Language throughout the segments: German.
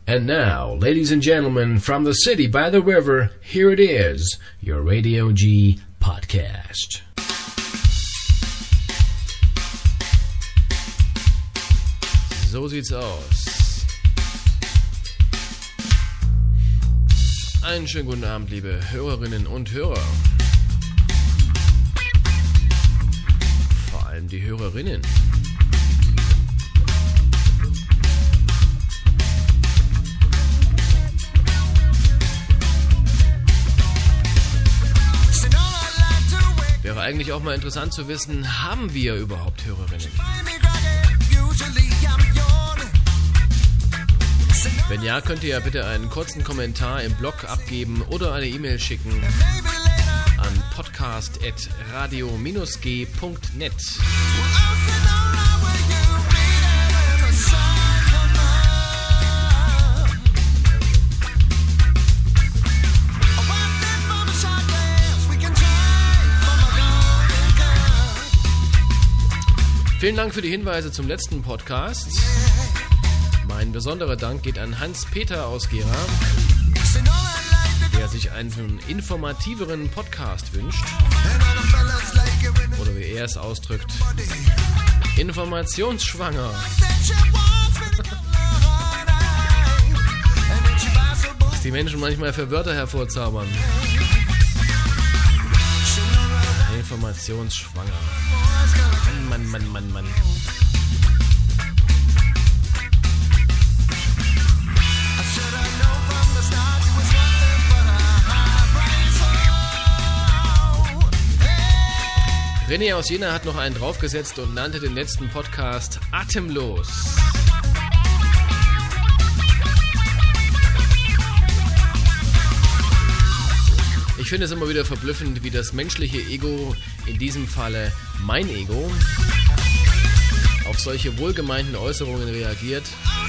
And now, ladies and gentlemen, from the city by the river, here it is, your Radio G podcast. So sieht's aus. Einen schönen guten Abend, liebe Hörerinnen und Hörer. Vor allem die Hörerinnen. Wäre eigentlich auch mal interessant zu wissen, haben wir überhaupt Hörerinnen? Wenn ja, könnt ihr ja bitte einen kurzen Kommentar im Blog abgeben oder eine E-Mail schicken an podcast@radio-g.net. Vielen Dank für die Hinweise zum letzten Podcast. Mein besonderer Dank geht an Hans-Peter aus Gera, der sich einen informativeren Podcast wünscht. Oder wie er es ausdrückt, informationsschwanger. Was die Menschen manchmal für Wörter hervorzaubern. Informationsschwanger. Mann. René aus Jena hat noch einen draufgesetzt und nannte den letzten Podcast Atemlos. Ich finde es immer wieder verblüffend, wie das menschliche Ego, in diesem Falle mein Ego, auf solche wohlgemeinten Äußerungen reagiert,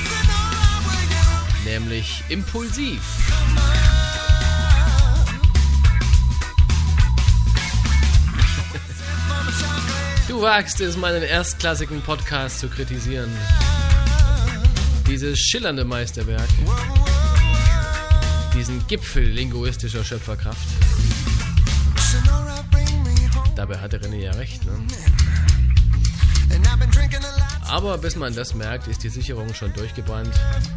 nämlich impulsiv. Du wagst es, meinen erstklassigen Podcast zu kritisieren. Dieses schillernde Meisterwerk. Diesen Gipfel linguistischer Schöpferkraft. Dabei hatte René ja recht, ne? Aber bis man das merkt, ist die Sicherung schon durchgebrannt.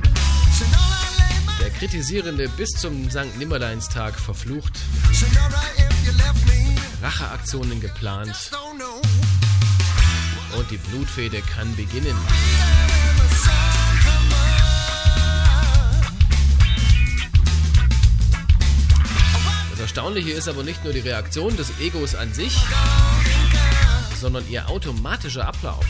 Der Kritisierende bis zum St. Nimmerleinstag verflucht. Racheaktionen geplant. Und die Blutfehde kann beginnen. Das Erstaunliche ist aber nicht nur die Reaktion des Egos an sich, sondern ihr automatischer Ablauf.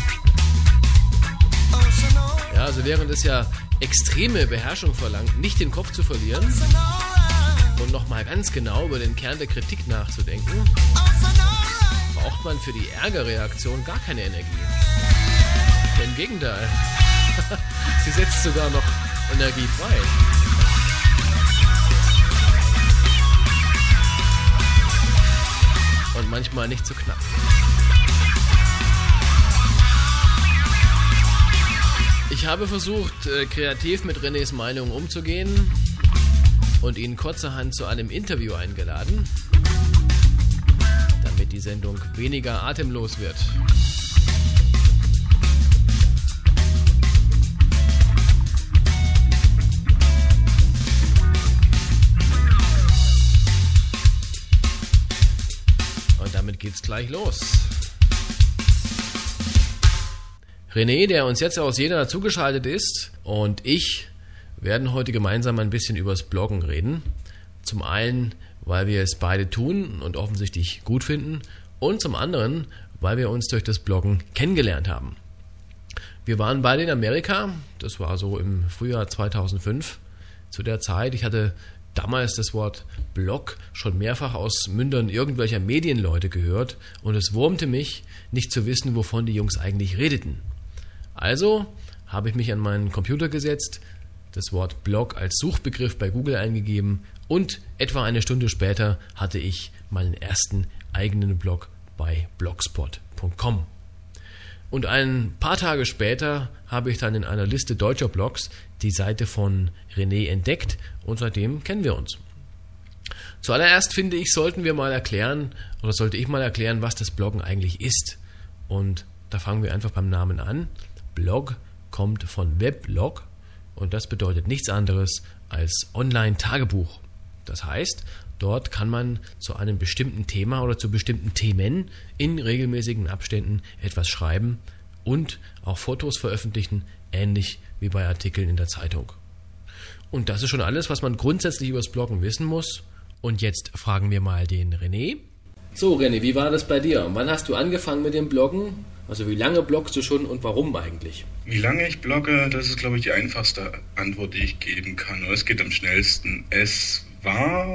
Ja, also während es ja extreme Beherrschung verlangt, nicht den Kopf zu verlieren und nochmal ganz genau über den Kern der Kritik nachzudenken, braucht man für die Ärgerreaktion gar keine Energie. Im Gegenteil, sie setzt sogar noch Energie frei. Und manchmal nicht so knapp. Ich habe versucht, kreativ mit Renés Meinung umzugehen und ihn kurzerhand zu einem Interview eingeladen, damit die Sendung weniger atemlos wird. Und damit geht's gleich los. René, der uns jetzt aus Jena zugeschaltet ist, und ich werden heute gemeinsam ein bisschen übers Bloggen reden. Zum einen, weil wir es beide tun und offensichtlich gut finden, und zum anderen, weil wir uns durch das Bloggen kennengelernt haben. Wir waren beide in Amerika, das war so im Frühjahr 2005. Zu der Zeit, ich hatte damals das Wort Blog schon mehrfach aus Mündern irgendwelcher Medienleute gehört und es wurmte mich, nicht zu wissen, wovon die Jungs eigentlich redeten. Also habe ich mich an meinen Computer gesetzt, das Wort Blog als Suchbegriff bei Google eingegeben und etwa eine Stunde später hatte ich meinen ersten eigenen Blog bei blogspot.com. Und ein paar Tage später habe ich dann in einer Liste deutscher Blogs die Seite von René entdeckt und seitdem kennen wir uns. Zuallererst finde ich, sollte ich mal erklären, was das Bloggen eigentlich ist. Und da fangen wir einfach beim Namen an. Blog kommt von Weblog und das bedeutet nichts anderes als Online-Tagebuch. Das heißt, dort kann man zu einem bestimmten Thema oder zu bestimmten Themen in regelmäßigen Abständen etwas schreiben und auch Fotos veröffentlichen, ähnlich wie bei Artikeln in der Zeitung. Und das ist schon alles, was man grundsätzlich über das Bloggen wissen muss. Und jetzt fragen wir mal den René. So René, wie war das bei dir? Wann hast du angefangen mit dem Bloggen? Also wie lange bloggst du schon und warum eigentlich? Wie lange ich blogge, das ist, glaube ich, die einfachste Antwort, die ich geben kann. Oder es geht am schnellsten. Es war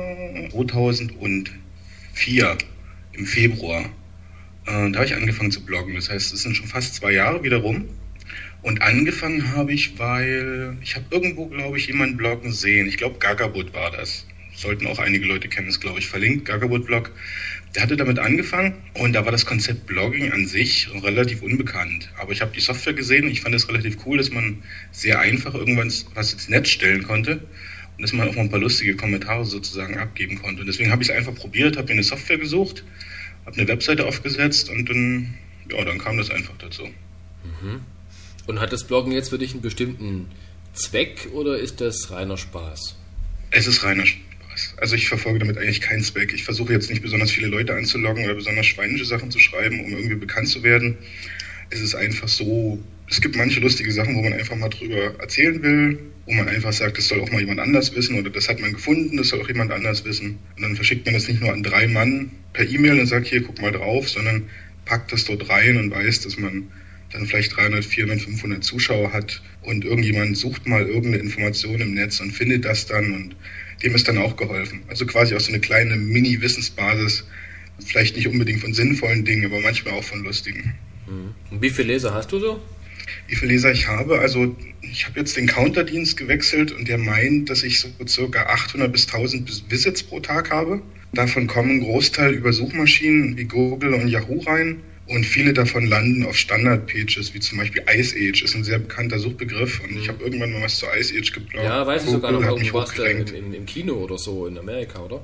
2004 im Februar. Da habe ich angefangen zu bloggen. Das heißt, es sind schon fast 2 Jahre wieder rum. Und angefangen habe ich, weil ich habe irgendwo, glaube ich, jemanden bloggen sehen. Ich glaube, Gagabut war das. Sollten auch einige Leute kennen, ist, glaube ich, verlinkt, Gagabut-Blog. Der hatte damit angefangen und da war das Konzept Blogging an sich relativ unbekannt. Aber ich habe die Software gesehen und ich fand es relativ cool, dass man sehr einfach irgendwann was ins Netz stellen konnte und dass man auch mal ein paar lustige Kommentare sozusagen abgeben konnte. Und deswegen habe ich es einfach probiert, habe mir eine Software gesucht, habe eine Webseite aufgesetzt und dann kam das einfach dazu. Mhm. Und hat das Bloggen jetzt für dich einen bestimmten Zweck oder ist das reiner Spaß? Es ist reiner Spaß. Also ich verfolge damit eigentlich keinen Zweck. Ich versuche jetzt nicht besonders viele Leute anzuloggen oder besonders schweinische Sachen zu schreiben, um irgendwie bekannt zu werden. Es ist einfach so, es gibt manche lustige Sachen, wo man einfach mal drüber erzählen will, wo man einfach sagt, das soll auch mal jemand anders wissen oder das hat man gefunden, das soll auch jemand anders wissen. Und dann verschickt man das nicht nur an 3 Mann per E-Mail und sagt, hier, guck mal drauf, sondern packt das dort rein und weiß, dass man dann vielleicht 300, 400, 500 Zuschauer hat und irgendjemand sucht mal irgendeine Information im Netz und findet das dann und dem ist dann auch geholfen. Also quasi auch so eine kleine Mini-Wissensbasis, vielleicht nicht unbedingt von sinnvollen Dingen, aber manchmal auch von lustigen. Und wie viele Leser hast du so? Wie viele Leser ich habe? Also ich habe jetzt den Counterdienst gewechselt und der meint, dass ich so circa 800 bis 1000 Visits pro Tag habe. Davon kommen ein Großteil über Suchmaschinen wie Google und Yahoo rein. Und viele davon landen auf Standard-Pages, wie zum Beispiel Ice Age, ist ein sehr bekannter Suchbegriff. Und ich habe irgendwann mal was zu Ice Age gebloggt. Ja, weiß ich sogar noch, irgendwo warst du im Kino oder so in Amerika, oder?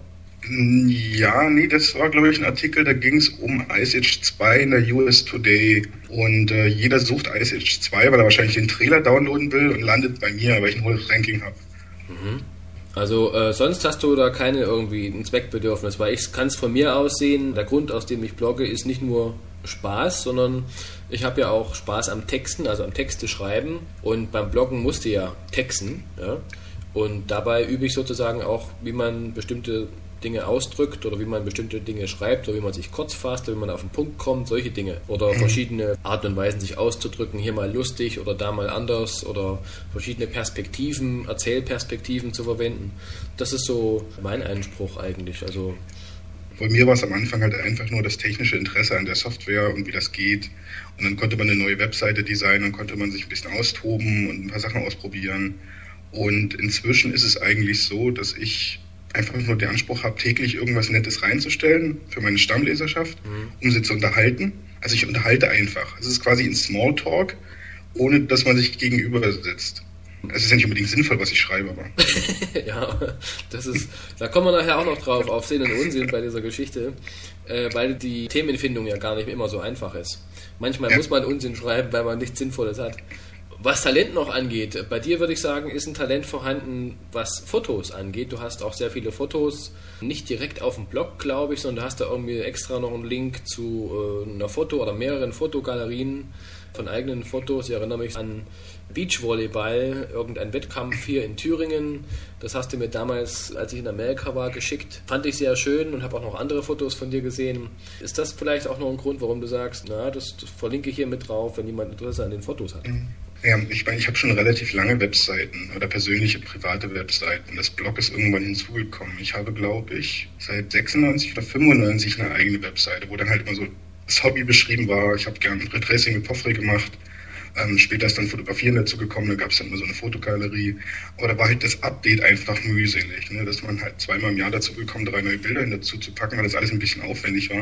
Ja, nee, das war, glaube ich, ein Artikel, da ging es um Ice Age 2 in der US Today. Und jeder sucht Ice Age 2, weil er wahrscheinlich den Trailer downloaden will und landet bei mir, weil ich ein hohes Ranking habe. Mhm. Also sonst hast du da keine irgendwie ein Zweckbedürfnis, weil ich kann es von mir aus sehen, der Grund, aus dem ich blogge, ist nicht nur Spaß, sondern ich habe ja auch Spaß am Texten, also am Texte schreiben und beim Bloggen musst du ja texten, ja? Und dabei übe ich sozusagen auch, wie man bestimmte Dinge ausdrückt oder wie man bestimmte Dinge schreibt oder wie man sich kurz fasst oder wie man auf den Punkt kommt, solche Dinge oder verschiedene Arten und Weisen sich auszudrücken, hier mal lustig oder da mal anders oder verschiedene Perspektiven, Erzählperspektiven zu verwenden. Das ist so mein Einspruch eigentlich, also bei mir war es am Anfang halt einfach nur das technische Interesse an der Software und wie das geht. Und dann konnte man eine neue Webseite designen und konnte man sich ein bisschen austoben und ein paar Sachen ausprobieren. Und inzwischen ist es eigentlich so, dass ich einfach nur den Anspruch habe, täglich irgendwas Nettes reinzustellen für meine Stammleserschaft, um sie zu unterhalten. Also ich unterhalte einfach. Es ist quasi ein Smalltalk, ohne dass man sich gegenüber sitzt. Es ist ja nicht unbedingt sinnvoll, was ich schreibe, aber... Ja, da kommen wir nachher auch noch drauf, auf Sinn und Unsinn bei dieser Geschichte, weil die Themenfindung ja gar nicht immer so einfach ist. Manchmal muss man Unsinn schreiben, weil man nichts Sinnvolles hat. Was Talent noch angeht, bei dir würde ich sagen, ist ein Talent vorhanden, was Fotos angeht. Du hast auch sehr viele Fotos, nicht direkt auf dem Blog, glaube ich, sondern du hast da irgendwie extra noch einen Link zu einer Foto- oder mehreren Fotogalerien von eigenen Fotos. Ich erinnere mich an Beachvolleyball, irgendein Wettkampf hier in Thüringen. Das hast du mir damals, als ich in Amerika war, geschickt. Fand ich sehr schön und habe auch noch andere Fotos von dir gesehen. Ist das vielleicht auch noch ein Grund, warum du sagst, das verlinke ich hier mit drauf, wenn jemand Interesse an den Fotos hat? Ja, ich habe schon relativ lange Webseiten oder persönliche, private Webseiten. Das Blog ist irgendwann hinzugekommen. Ich habe, glaube ich, seit 96 oder 95 eine eigene Webseite, wo dann halt immer so das Hobby beschrieben war. Ich habe gerne Retracing mit Porträt gemacht. Später ist dann Fotografieren dazu gekommen, da gab es dann immer so eine Fotogalerie. Aber da war halt das Update einfach mühselig, ne? Dass man halt 2-mal im Jahr dazu gekommen, 3 neue Bilder dazu zu packen, weil das alles ein bisschen aufwendig war.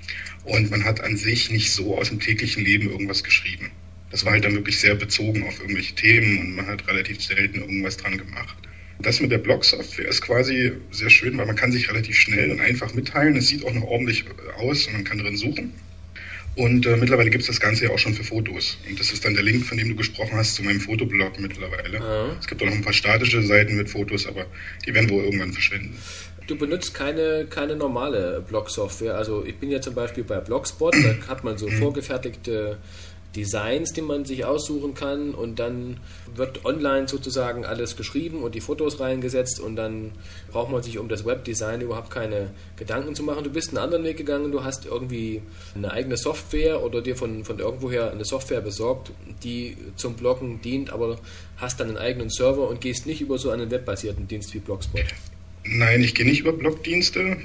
Und man hat an sich nicht so aus dem täglichen Leben irgendwas geschrieben. Das war halt dann wirklich sehr bezogen auf irgendwelche Themen und man hat relativ selten irgendwas dran gemacht. Das mit der Blog-Software ist quasi sehr schön, weil man kann sich relativ schnell und einfach mitteilen. Es sieht auch noch ordentlich aus und man kann drin suchen. Und mittlerweile gibt es das Ganze ja auch schon für Fotos. Und das ist dann der Link, von dem du gesprochen hast, zu meinem Fotoblog mittlerweile. Ja. Es gibt auch noch ein paar statische Seiten mit Fotos, aber die werden wohl irgendwann verschwinden. Du benutzt keine normale Blog-Software. Also ich bin ja zum Beispiel bei Blogspot, da hat man so vorgefertigte Designs, die man sich aussuchen kann und dann wird online sozusagen alles geschrieben und die Fotos reingesetzt und dann braucht man sich um das Webdesign überhaupt keine Gedanken zu machen. Du bist einen anderen Weg gegangen, du hast irgendwie eine eigene Software oder dir von irgendwoher eine Software besorgt, die zum Bloggen dient, aber hast dann einen eigenen Server und gehst nicht über so einen webbasierten Dienst wie Blogspot. Nein, ich gehe nicht über Blogdienste.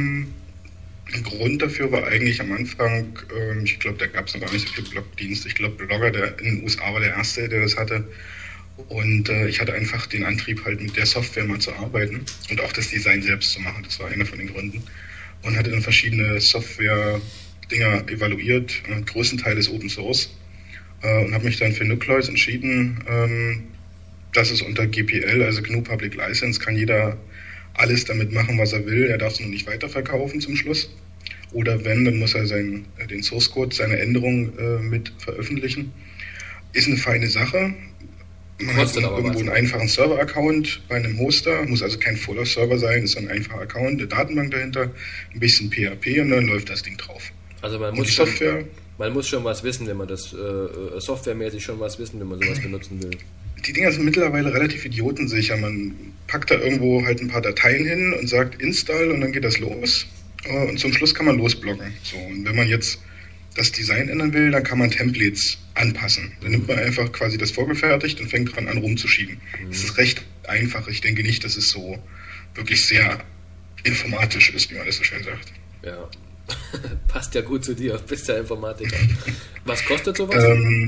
Ein Grund dafür war eigentlich am Anfang, ich glaube, da gab es noch gar nicht so viele Blogdienste. Ich glaube, Blogger in den USA war der Erste, der das hatte. Und ich hatte einfach den Antrieb, halt mit der Software mal zu arbeiten und auch das Design selbst zu machen. Das war einer von den Gründen. Und hatte dann verschiedene Software-Dinger evaluiert. Ein größten Teil ist Open Source. Und habe mich dann für Nucleus entschieden. Das ist unter GPL, also GNU Public License, kann jeder alles damit machen, was er will. Er darf es nur nicht weiterverkaufen zum Schluss. Oder wenn, dann muss er den Source Code, seine Änderungen mit veröffentlichen. Ist eine feine Sache. Man hat irgendwo einen einfachen Server-Account bei einem Hoster, muss also kein Fuller-Server sein, ist ein einfacher Account, eine Datenbank dahinter, ein bisschen PHP und dann läuft das Ding drauf. Also man muss schon was wissen, wenn man das softwaremäßig schon was wissen, wenn man sowas benutzen will. Die Dinger sind mittlerweile relativ idiotensicher. Man packt da irgendwo halt ein paar Dateien hin und sagt Install und dann geht das los. Und zum Schluss kann man losbloggen. So, und wenn man jetzt das Design ändern will, dann kann man Templates anpassen. Dann nimmt man einfach quasi das vorgefertigt und fängt dran an rumzuschieben. Das ist recht einfach. Ich denke nicht, dass es so wirklich sehr informatisch ist, wie man das so schön sagt. Ja, passt ja gut zu dir. Du bist ja Informatiker. Was kostet sowas?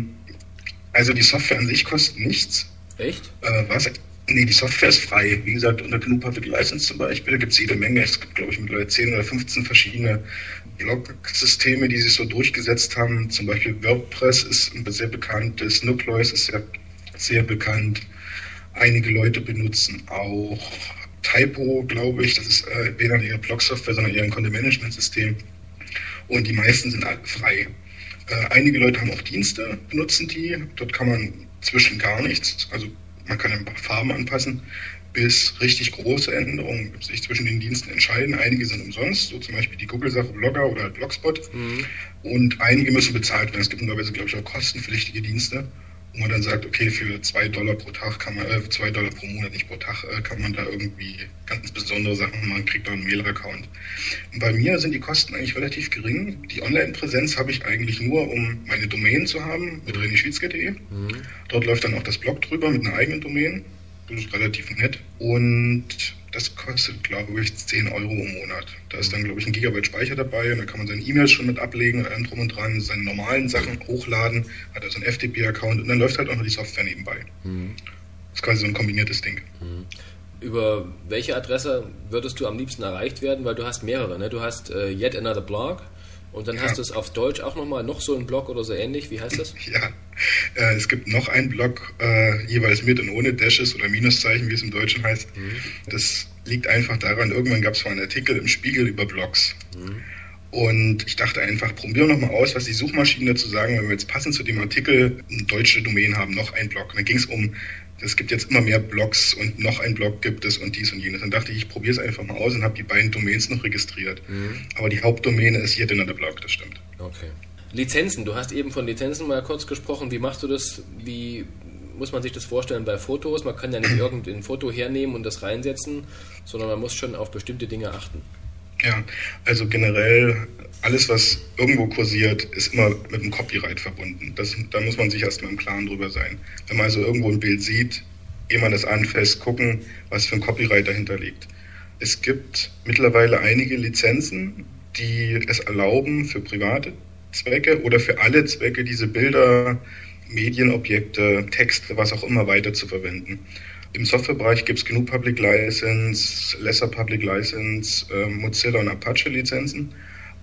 Also die Software an sich kostet nichts. Echt? Nee, die Software ist frei. Wie gesagt, unter GNU Public License zum Beispiel, da gibt es jede Menge. Es gibt, glaube ich, mittlerweile 10 oder 15 verschiedene Blog-Systeme, die sich so durchgesetzt haben. Zum Beispiel WordPress ist ein sehr bekanntes, Nucleus ist sehr, sehr bekannt. Einige Leute benutzen auch Typo, glaube ich. Das ist weder ihre Blog-Software, sondern eher ein Content-Management-System. Und die meisten sind alle frei. Einige Leute haben auch Dienste, benutzen die. Dort kann man zwischen gar nichts, also man kann ein paar Farben anpassen, bis richtig große Änderungen sich zwischen den Diensten entscheiden. Einige sind umsonst, so zum Beispiel die Google-Sache Blogger oder halt Blogspot. Und einige müssen bezahlt werden. Es gibt mittlerweile, glaube ich, auch kostenpflichtige Dienste, wo man dann sagt, okay, für $2 pro Tag kann man, $2 pro Monat, nicht pro Tag, kann man da irgendwie ganz besondere Sachen machen, man kriegt da einen Mail-Account. Und bei mir sind die Kosten eigentlich relativ gering. Die Online-Präsenz habe ich eigentlich nur, um meine Domain zu haben, mit renéschwitzke.de. Dort läuft dann auch das Blog drüber mit einer eigenen Domain. Das ist relativ nett. Und das kostet, glaube ich, 10 € im Monat. Da ist dann, glaube ich, 1 GB Speicher dabei und da kann man seine E-Mails schon mit ablegen und allem drum und dran, seine normalen Sachen hochladen, hat also einen FTP-Account und dann läuft halt auch noch die Software nebenbei. Das ist quasi so ein kombiniertes Ding. Über welche Adresse würdest du am liebsten erreicht werden? Weil du hast mehrere, ne? Du hast Yet Another Blog und dann hast du es auf Deutsch auch nochmal, noch so ein Blog oder so ähnlich. Wie heißt das? Ja, es gibt noch einen Blog, jeweils mit und ohne Dashes oder Minuszeichen, wie es im Deutschen heißt. Das liegt einfach daran, irgendwann gab es mal einen Artikel im Spiegel über Blogs. Und ich dachte einfach, probieren wir nochmal aus, was die Suchmaschinen dazu sagen, wenn wir jetzt passend zu dem Artikel eine deutsche Domain haben, noch ein Blog. Und dann ging es um, es gibt jetzt immer mehr Blogs und noch ein Blog gibt es und dies und jenes. Dann dachte ich probiere es einfach mal aus und habe die beiden Domains noch registriert. Aber die Hauptdomäne ist Yet Another Blog, das stimmt. Okay. Lizenzen, du hast eben von Lizenzen mal kurz gesprochen. Wie machst du das? Wie muss man sich das vorstellen bei Fotos? Man kann ja nicht irgendein Foto hernehmen und das reinsetzen, sondern man muss schon auf bestimmte Dinge achten. Ja, also generell alles, was irgendwo kursiert, ist immer mit dem Copyright verbunden. Da muss man sich erstmal im Klaren drüber sein. Wenn man also irgendwo ein Bild sieht, ehe man das anfasst, gucken, was für ein Copyright dahinter liegt. Es gibt mittlerweile einige Lizenzen, die es erlauben, für private Zwecke oder für alle Zwecke diese Bilder, Medienobjekte, Texte, was auch immer weiter zu verwenden. Im Softwarebereich gibt es GNU Public License, Lesser Public License, Mozilla und Apache Lizenzen.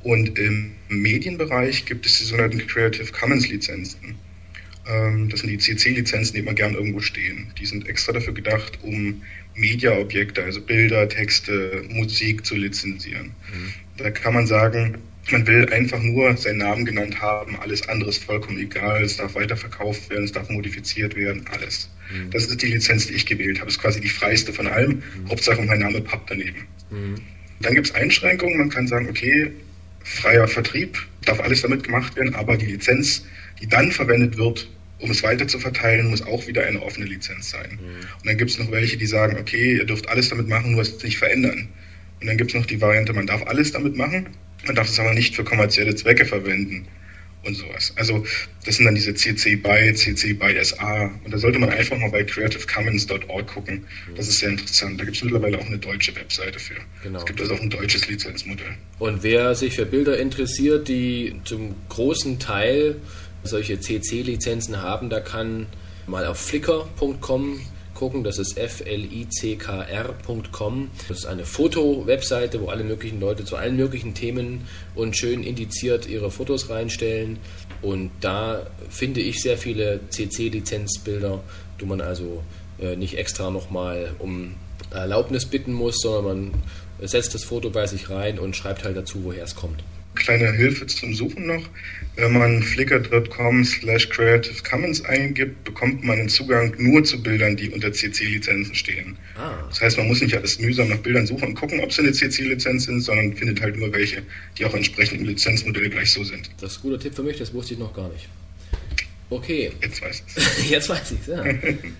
Und im Medienbereich gibt es die sogenannten Creative Commons Lizenzen. Das sind die CC-Lizenzen, die immer gern irgendwo stehen. Die sind extra dafür gedacht, um Mediaobjekte, also Bilder, Texte, Musik zu lizenzieren. Da kann man sagen, man will einfach nur seinen Namen genannt haben, alles andere ist vollkommen egal, es darf weiterverkauft werden, es darf modifiziert werden, alles. Das ist die Lizenz, die ich gewählt habe. Das ist quasi die freiste von allem. Hauptsache mein Name pappt daneben. Dann gibt es Einschränkungen, man kann sagen, okay, freier Vertrieb, darf alles damit gemacht werden, aber die Lizenz, die dann verwendet wird, um es weiter zu verteilen, muss auch wieder eine offene Lizenz sein. Und dann gibt es noch welche, die sagen, okay, ihr dürft alles damit machen, nur es nicht verändern. Und dann gibt es noch die Variante, man darf alles damit machen, man darf es aber nicht für kommerzielle Zwecke verwenden und sowas. Also das sind dann diese CC BY, CC BY SA. Und da sollte man einfach mal bei creativecommons.org gucken. Das ist sehr interessant. Da gibt es mittlerweile auch eine deutsche Webseite für. Genau. Es gibt also auch ein deutsches Lizenzmodell. Und wer sich für Bilder interessiert, die zum großen Teil solche CC-Lizenzen haben, da kann mal auf flickr.com gucken, das ist flickr.com. Das ist eine Foto-Webseite, wo alle möglichen Leute zu allen möglichen Themen und schön indiziert ihre Fotos reinstellen. Und da finde ich sehr viele CC-Lizenzbilder, wo man also nicht extra nochmal um Erlaubnis bitten muss, sondern man setzt das Foto bei sich rein und schreibt halt dazu, woher es kommt. Kleine Hilfe zum Suchen noch. Wenn man flickr.com/Creative Commons eingibt, bekommt man einen Zugang nur zu Bildern, die unter CC-Lizenzen stehen. Das heißt, man muss nicht alles mühsam nach Bildern suchen und gucken, ob sie eine CC-Lizenz sind, sondern findet halt nur welche, die auch entsprechend im Lizenzmodell gleich so sind. Das ist ein guter Tipp für mich, das wusste ich noch gar nicht. Okay. Jetzt weiß ich es. Jetzt weiß ich es, ja.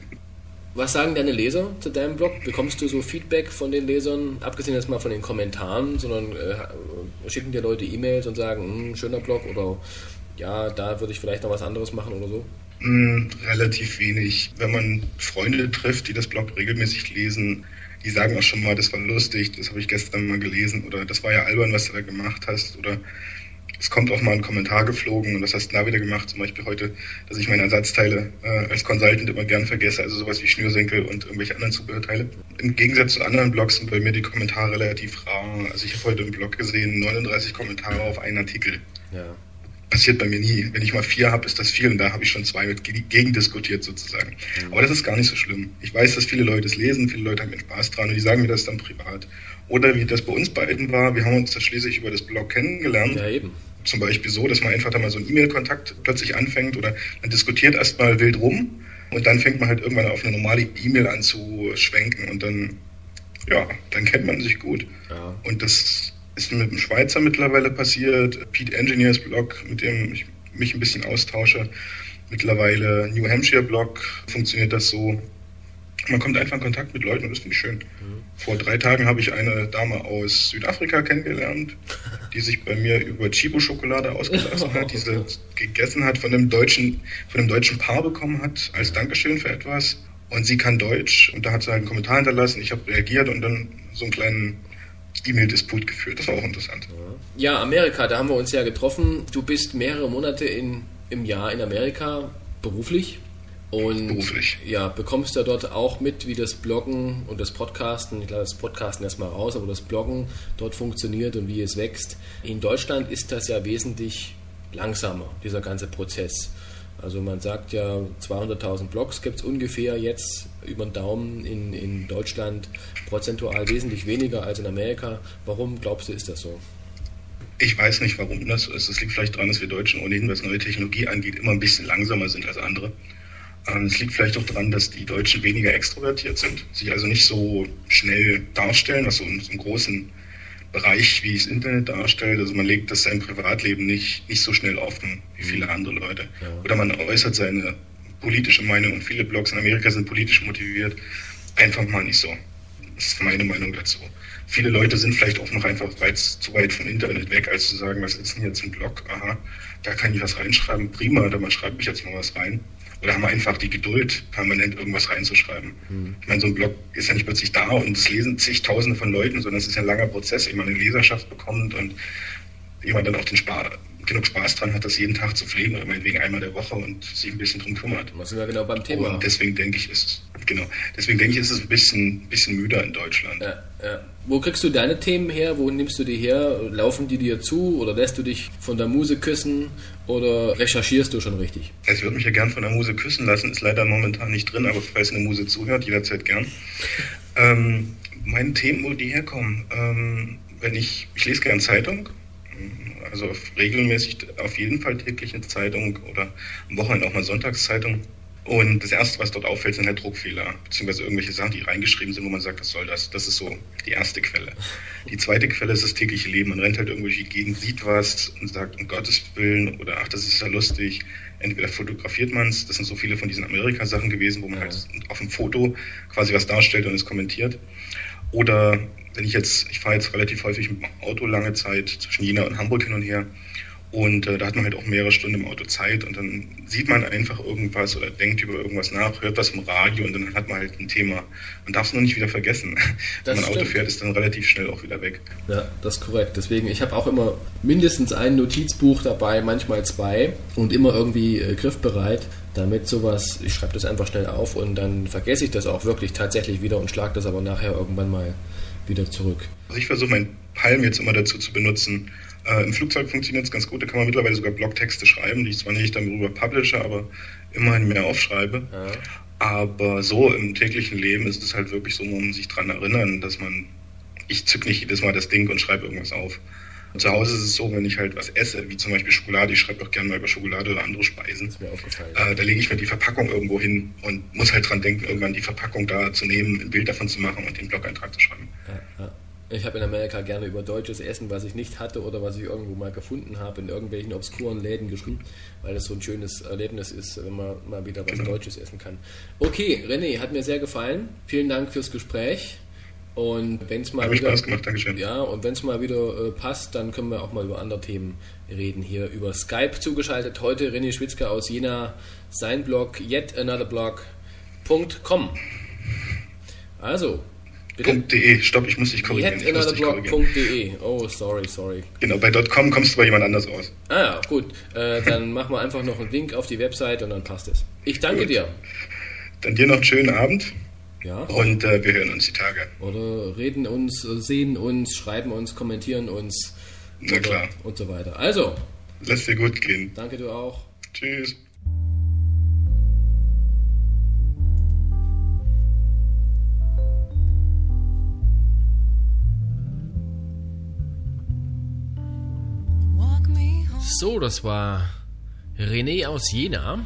Was sagen deine Leser zu deinem Blog? Bekommst du so Feedback von den Lesern, abgesehen jetzt mal von den Kommentaren, sondern schicken dir Leute E-Mails und sagen, schöner Blog oder ja, da würde ich vielleicht noch was anderes machen oder so? Relativ wenig. Wenn man Freunde trifft, die das Blog regelmäßig lesen, die sagen auch schon mal, das war lustig, das habe ich gestern mal gelesen oder das war ja albern, was du da gemacht hast oder es kommt auch mal ein Kommentar geflogen und das hast du da wieder gemacht, zum Beispiel heute, dass ich meine Ersatzteile als Consultant immer gern vergesse, also sowas wie Schnürsenkel und irgendwelche anderen Zubehörteile. Im Gegensatz zu anderen Blogs sind bei mir die Kommentare relativ rar. Also ich habe heute im Blog gesehen, 39 Kommentare auf einen Artikel. Ja. Passiert bei mir nie. Wenn ich mal 4 habe, ist das viel und da habe ich schon 2 mit gegendiskutiert sozusagen. Aber das ist gar nicht so schlimm. Ich weiß, dass viele Leute es lesen, viele Leute haben ihren Spaß dran und die sagen mir das dann privat. Oder wie das bei uns beiden war, wir haben uns das schließlich über das Blog kennengelernt. Ja, eben. Zum Beispiel so, dass man einfach da mal so einen E-Mail-Kontakt plötzlich anfängt oder man diskutiert erstmal wild rum und dann fängt man halt irgendwann auf eine normale E-Mail an zu schwenken und dann kennt man sich gut. Ja. Und das ist mit einem Schweizer mittlerweile passiert, Pete Engineers Blog, mit dem ich mich ein bisschen austausche. Mittlerweile New Hampshire Blog funktioniert das so. Man kommt einfach in Kontakt mit Leuten und das finde ich schön. Vor 3 Tagen habe ich eine Dame aus Südafrika kennengelernt, die sich bei mir über Chibo-Schokolade ausgelassen hat, die sie gegessen hat, von einem deutschen Paar bekommen hat, als Dankeschön für etwas. Und sie kann Deutsch und da hat sie halt einen Kommentar hinterlassen, ich habe reagiert und dann so einen kleinen E-Mail-Disput geführt. Das war auch interessant. Ja, Amerika, da haben wir uns ja getroffen. Du bist mehrere Monate im Jahr in Amerika beruflich. Und ja, bekommst du dort auch mit, wie das Bloggen und das Podcasten, ich glaube das Podcasten erstmal raus, aber das Bloggen dort funktioniert und wie es wächst. In Deutschland ist das ja wesentlich langsamer, dieser ganze Prozess. Also man sagt ja, 200.000 Blogs gibt es ungefähr jetzt über den Daumen in Deutschland, prozentual wesentlich weniger als in Amerika. Warum glaubst du, ist das so? Ich weiß nicht, warum das so ist. Es liegt vielleicht daran, dass wir Deutschen ohnehin, was neue Technologie angeht, immer ein bisschen langsamer sind als andere. Es liegt vielleicht auch daran, dass die Deutschen weniger extrovertiert sind, sich also nicht so schnell darstellen, was so einen großen Bereich wie das Internet darstellt. Also man legt das sein Privatleben nicht so schnell offen wie viele andere Leute. Ja. Oder man äußert seine politische Meinung und viele Blogs in Amerika sind politisch motiviert. Einfach mal nicht so. Das ist meine Meinung dazu. Viele Leute sind vielleicht auch noch einfach zu weit vom Internet weg, als zu sagen, was ist denn jetzt ein Blog? Aha, da kann ich was reinschreiben. Prima, da schreibe ich jetzt mal was rein. Oder haben wir einfach die Geduld, permanent irgendwas reinzuschreiben. Ich meine, so ein Blog ist ja nicht plötzlich da und es lesen zigtausende von Leuten, sondern es ist ja ein langer Prozess, ehe man eine Leserschaft bekommt und ehe man dann auch genug Spaß dran hat, das jeden Tag zu pflegen oder meinetwegen einmal der Woche und sich ein bisschen drum kümmert. Was sind wir genau beim Thema? Und deswegen denke ich, ist es ein bisschen müder in Deutschland. Ja. Ja. Wo kriegst du deine Themen her? Wo nimmst du die her? Laufen die dir zu oder lässt du dich von der Muse küssen oder recherchierst du schon richtig? Also ich würde mich ja gern von der Muse küssen lassen, ist leider momentan nicht drin, aber falls eine Muse zuhört, jederzeit gern. Meine Themen, wo die herkommen, ich lese gern Zeitung, also regelmäßig auf jeden Fall täglich eine Zeitung oder am Wochenende auch mal Sonntagszeitung. Und das Erste, was dort auffällt, sind halt Druckfehler, beziehungsweise irgendwelche Sachen, die reingeschrieben sind, wo man sagt, was soll das? Das ist so die erste Quelle. Die zweite Quelle ist das tägliche Leben. Man rennt halt irgendwo durch die Gegend, sieht was und sagt, um Gottes Willen, oder ach, das ist ja lustig. Entweder fotografiert man es, das sind so viele von diesen Amerika-Sachen gewesen, wo man halt auf dem Foto quasi was darstellt und es kommentiert. Oder wenn ich fahre jetzt relativ häufig mit dem Auto lange Zeit zwischen Jena und Hamburg hin und her. Und da hat man halt auch mehrere Stunden im Auto Zeit und dann sieht man einfach irgendwas oder denkt über irgendwas nach, hört was im Radio und dann hat man halt ein Thema. Man darf es nur nicht wieder vergessen. Wenn man Auto fährt, ist dann relativ schnell auch wieder weg. Ja, das ist korrekt. Deswegen, ich habe auch immer mindestens ein Notizbuch dabei, manchmal 2 und immer irgendwie griffbereit, damit sowas, ich schreibe das einfach schnell auf und dann vergesse ich das auch wirklich tatsächlich wieder und schlage das aber nachher irgendwann mal wieder zurück. Also ich versuche mein Palm jetzt immer dazu zu benutzen. Im Flugzeug funktioniert es ganz gut, da kann man mittlerweile sogar Blogtexte schreiben, die ich zwar nicht darüber publishe, aber immerhin mehr aufschreibe. Ja. Aber so im täglichen Leben ist es halt wirklich so, man muss sich daran erinnern, dass ich zück nicht jedes Mal das Ding und schreibe irgendwas auf. Und zu Hause ist es so, wenn ich halt was esse, wie zum Beispiel Schokolade, ich schreibe auch gerne mal über Schokolade oder andere Speisen, ist mir aufgefallen. Da lege ich mir die Verpackung irgendwo hin und muss halt dran denken, irgendwann die Verpackung da zu nehmen, ein Bild davon zu machen und den Blog-Eintrag zu schreiben. Ja. Ich habe in Amerika gerne über deutsches Essen, was ich nicht hatte oder was ich irgendwo mal gefunden habe, in irgendwelchen obskuren Läden geschrieben, weil das so ein schönes Erlebnis ist, wenn man mal wieder was Deutsches essen kann. Okay, René, hat mir sehr gefallen. Vielen Dank fürs Gespräch. Und wenn es mal wieder, Spaß gemacht, Dankeschön. Ja, und wenn es mal wieder passt, dann können wir auch mal über andere Themen reden. Hier über Skype zugeschaltet. Heute René Schwitzke aus Jena, sein Blog yetanotherblog.com. Also, .de, stopp, ich muss dich korrigieren. yetanotherblog.de. Oh, sorry. Genau, bei .com kommst du bei jemand anders raus. Ah ja, gut. Dann machen wir einfach noch einen Link auf die Website und dann passt es. Ich danke dir. Dann dir noch einen schönen Abend. Ja. Und wir hören uns die Tage. Oder reden uns, sehen uns, schreiben uns, kommentieren uns. Na klar. Und so weiter. Also. Lass dir gut gehen. Danke, du auch. Tschüss. So, das war René aus Jena.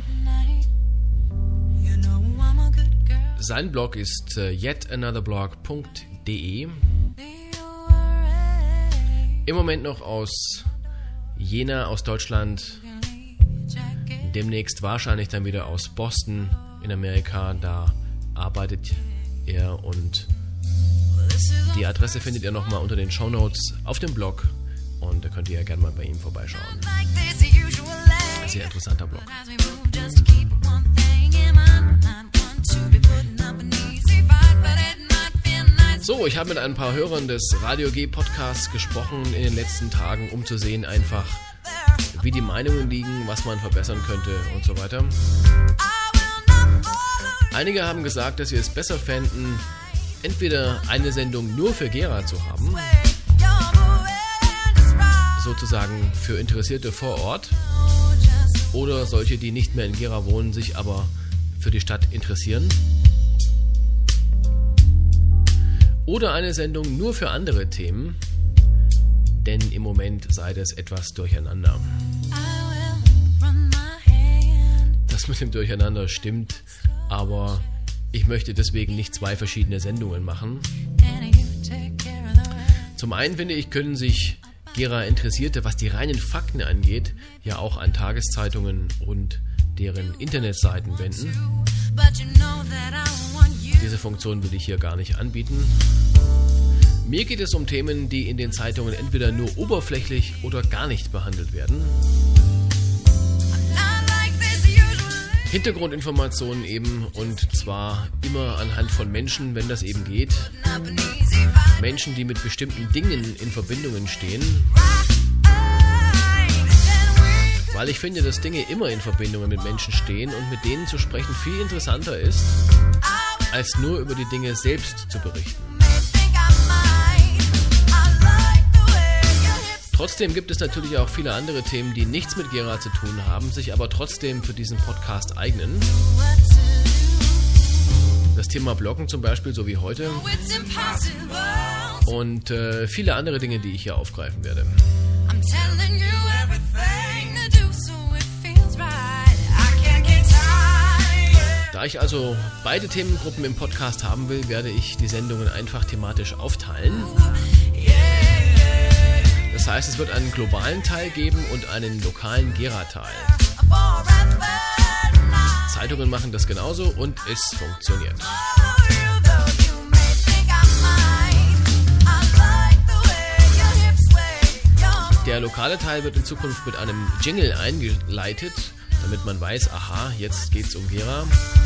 Sein Blog ist yetanotherblog.de. Im Moment noch aus Jena, aus Deutschland. Demnächst wahrscheinlich dann wieder aus Boston in Amerika. Da arbeitet er und die Adresse findet ihr nochmal unter den Shownotes auf dem Blog. Und da könnt ihr ja gerne mal bei ihm vorbeischauen. Ein sehr interessanter Blog. So, ich habe mit ein paar Hörern des Radio G Podcasts gesprochen in den letzten Tagen, um zu sehen einfach, wie die Meinungen liegen, was man verbessern könnte und so weiter. Einige haben gesagt, dass sie es besser fänden, entweder eine Sendung nur für Gera zu haben, sozusagen für Interessierte vor Ort, oder solche, die nicht mehr in Gera wohnen, sich aber für die Stadt interessieren. Oder eine Sendung nur für andere Themen, denn im Moment sei das etwas durcheinander. Das mit dem Durcheinander stimmt, aber ich möchte deswegen nicht 2 verschiedene Sendungen machen. Zum einen finde ich, können sich Gera Interessierte, was die reinen Fakten angeht, ja auch an Tageszeitungen und deren Internetseiten wenden. Diese Funktion will ich hier gar nicht anbieten. Mir geht es um Themen, die in den Zeitungen entweder nur oberflächlich oder gar nicht behandelt werden. Hintergrundinformationen eben, und zwar immer anhand von Menschen, wenn das eben geht. Menschen, die mit bestimmten Dingen in Verbindungen stehen. Weil ich finde, dass Dinge immer in Verbindungen mit Menschen stehen und mit denen zu sprechen viel interessanter ist, als nur über die Dinge selbst zu berichten. Trotzdem gibt es natürlich auch viele andere Themen, die nichts mit Gera zu tun haben, sich aber trotzdem für diesen Podcast eignen. Das Thema Bloggen zum Beispiel, so wie heute. Und viele andere Dinge, die ich hier aufgreifen werde. Da ich also beide Themengruppen im Podcast haben will, werde ich die Sendungen einfach thematisch aufteilen. Das heißt, es wird einen globalen Teil geben und einen lokalen Gera-Teil. Zeitungen machen das genauso und es funktioniert. Der lokale Teil wird in Zukunft mit einem Jingle eingeleitet, damit man weiß, aha, jetzt geht's um Gera.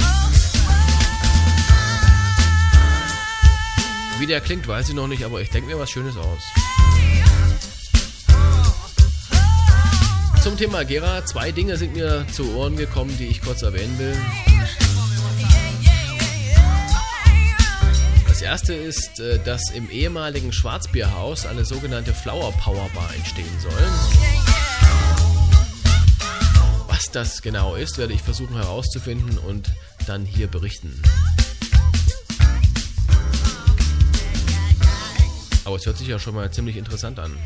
Wie der klingt, weiß ich noch nicht, aber ich denke mir was Schönes aus. Zum Thema Gera, 2 Dinge sind mir zu Ohren gekommen, die ich kurz erwähnen will. Das erste ist, dass im ehemaligen Schwarzbierhaus eine sogenannte Flower Power Bar entstehen soll. Was das genau ist, werde ich versuchen herauszufinden und dann hier berichten. Aber es hört sich ja schon mal ziemlich interessant an.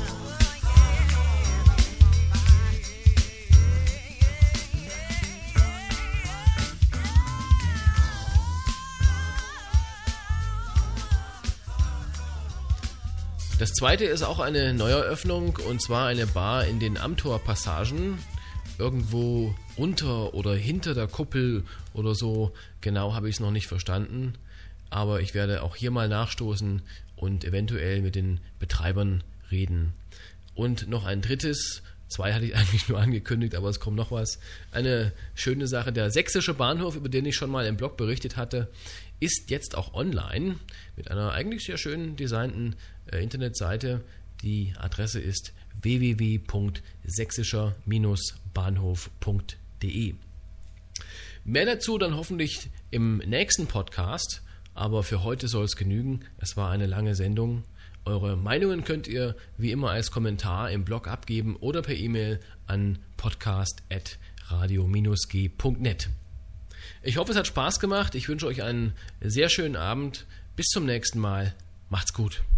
Das zweite ist auch eine Neueröffnung, und zwar eine Bar in den Amtor-Passagen, irgendwo unter oder hinter der Kuppel oder so. Genau habe ich es noch nicht verstanden, aber ich werde auch hier mal nachstoßen und eventuell mit den Betreibern reden. Und noch ein drittes, 2 hatte ich eigentlich nur angekündigt, aber es kommt noch was. Eine schöne Sache, der sächsische Bahnhof, über den ich schon mal im Blog berichtet hatte, ist jetzt auch online mit einer eigentlich sehr schön designten Internetseite. Die Adresse ist www.sächsischer-bahnhof.de. Mehr dazu dann hoffentlich im nächsten Podcast, aber für heute soll es genügen. Es war eine lange Sendung. Eure Meinungen könnt ihr wie immer als Kommentar im Blog abgeben oder per E-Mail an podcast@radio-g.net. Ich hoffe, es hat Spaß gemacht. Ich wünsche euch einen sehr schönen Abend. Bis zum nächsten Mal. Macht's gut.